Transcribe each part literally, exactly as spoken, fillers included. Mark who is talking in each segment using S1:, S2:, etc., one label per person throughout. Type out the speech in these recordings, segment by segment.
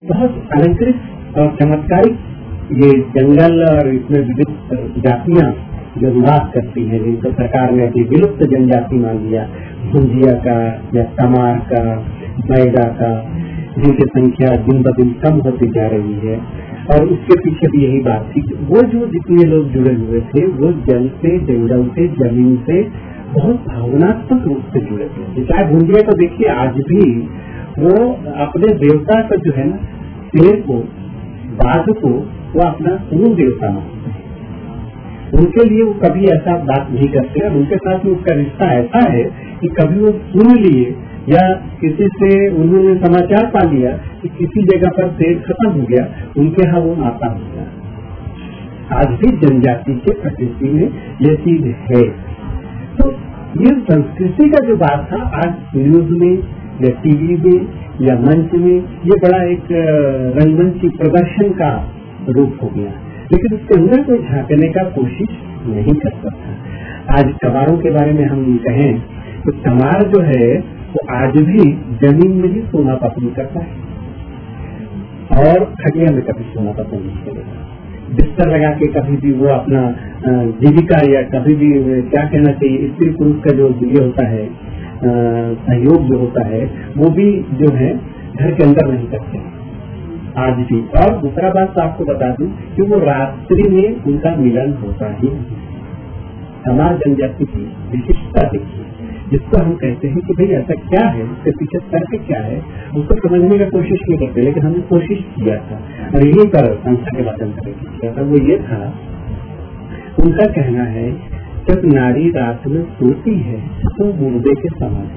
S1: बहुत अलंकृत और चमत्कारिक ये जंगल और इसमें विविध जातियां जो निवास करती है, जिनको सरकार ने अभी विलुप्त जनजाति मान लिया, भुंजिया का या तमार का, बैगा का, जिनकी संख्या दिन ब दिन कम होती जा रही है। और उसके पीछे भी यही बात थी, वो जो जितने लोग जुड़े हुए थे वो जल से, जंगल से, जमीन से बहुत भावनात्मक रूप से जुड़े थे। चाहे भुंजिया को देखिए, आज भी वो अपने देवता का जो है ना, शेर को, बाघ को वो अपना पूर्ण देवता मानते हैं। उनके लिए वो कभी ऐसा बात नहीं करते और उनके साथ में उसका रिश्ता ऐसा है कि कभी वो सुन लिए या किसी से उन्होंने समाचार पा लिया कि किसी जगह पर शेर खत्म हो गया, उनके यहाँ वो माता हो गया। आज भी जनजाति के प्रकृति में ये चीज है। तो ये संस्कृति का जो बात था, आज न्यूज में या टीवी में या मंच में ये बड़ा एक रंगमंच की प्रदर्शन का रूप हो गया, लेकिन उसके अंदर कोई झांकने का कोशिश नहीं करता था। आज तमारों के बारे में हम कहें तो तमार जो है वो आज भी जमीन में ही सोना पसंद करता है और खटिया में कभी सोना पसंद नहीं करेगा। बिस्तर लगा के कभी भी वो अपना जीविका या कभी भी क्या कहना चाहिए, स्त्री पुरुष का जो ये होता है सहयोग जो होता है वो भी जो है घर के अंदर नहीं करते आज भी। और दूसरा बात तो आपको बता दूं कि वो रात्रि में उनका मिलन होता ही नहीं। हमारे जनजाति की विशिष्टता देखिए, जिसको हम कहते हैं कि भाई ऐसा क्या है, इसके पीछे तर्क क्या है, उसको समझने की कोशिश नहीं करते, लेकिन हमने कोशिश किया था और यही पर संस्था के माध्यम से किया था। वो ये था, उनका कहना है जब नारी रात में सोती है तो मुर्दे के समान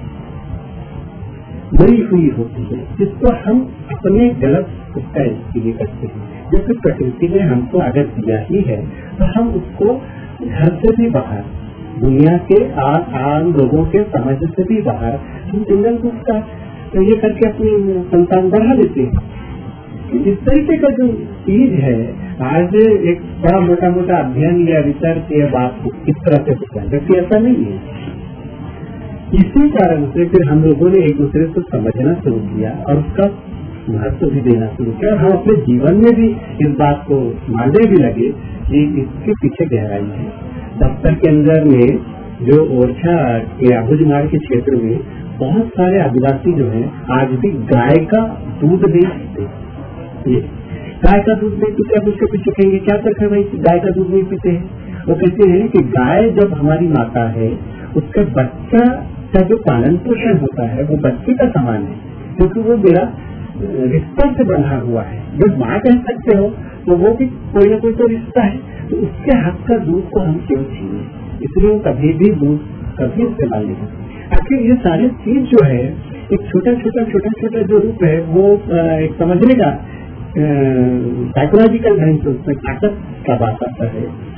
S1: मरी हुई होती है, जिसको हम अपने गलत उसका इस्तेमाल करते हैं। जबकि प्रकृति ने हमको अगर दिया ही है तो हम उसको घर से भी बाहर, दुनिया के आम लोगों के समझ से भी बाहर हम जंगल को उसका तो ये करके अपनी संतान बढ़ा देते हैं। इस तरीके का जो चीज है, आज एक बड़ा मोटा मोटा अध्ययन या रिसर्च या बात किस तरह से होता है, जबकि ऐसा नहीं है। इसी कारण से फिर हम लोगों ने एक दूसरे को समझना शुरू किया और उसका महत्व भी देना शुरू किया और हम अपने जीवन में भी इस बात को मानने भी लगे कि इसके पीछे गहराई है। दफ्तर के अंदर में जो ओरछा के अबुझमाड़ के क्षेत्र में बहुत सारे आदिवासी जो हैं आज भी गाय का दूध नहीं पीते। गाय का दूध नहीं पीते, अब उसके पीछे कहेंगे क्या तक है भाई गाय का दूध नहीं पीते हैं। वो कहते हैं कि गाय जब हमारी माता है, उसका बच्चा का जो पालन पोषण होता है वो बच्चे का समान है, क्योंकि वो मेरा रिश्ता से बंधा हुआ है। जब माँ कह सकते हो तो वो भी कोई ना कोई तो रिश्ता है, तो उसके हाथ का दूध को हम क्यों छीने, इसलिए वो कभी भी दूध कभी इस्तेमाल नहीं करते। आखिर ये सारी चीज जो है एक छोटा छोटा छोटा छोटा जो रूप है वो एक समझने का साइकोलॉजिकल ढंग से उसमें ताकत का बात आता है।